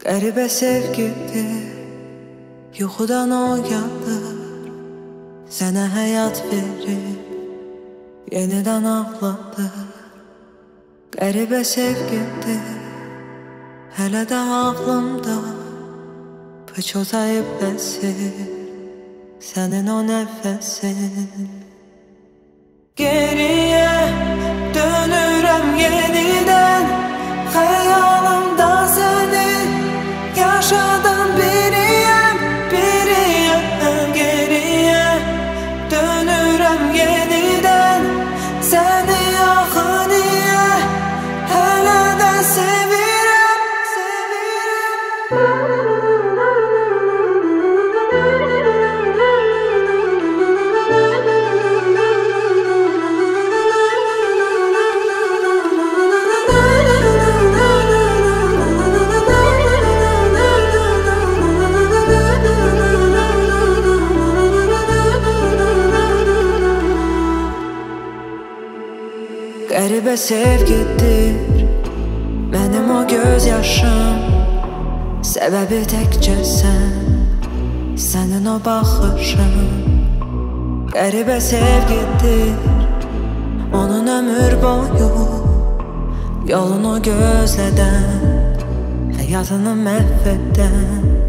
Qəribə sevgidir, yuxudan oyanır, sənə həyat verir, yenidən ağladır. Qəribə sevgidir, hələ də ağlımda pıçıltayıb bəsir sənin o nəfəsin. Geriyə dönürəm yenidən, xəyalımda səni yaşadan biriyəm, biriyəm. Geriyə dönürəm yenidən, səni axı niyə hələ də sevirəm, sevirəm. Qəribə sevgidir mənim o göz yaşım, səbəbi təkcə sənin o baxışın. Qəribə sevgidir onun ömür boyu yolunu gözlədən, həyatını məhv edən.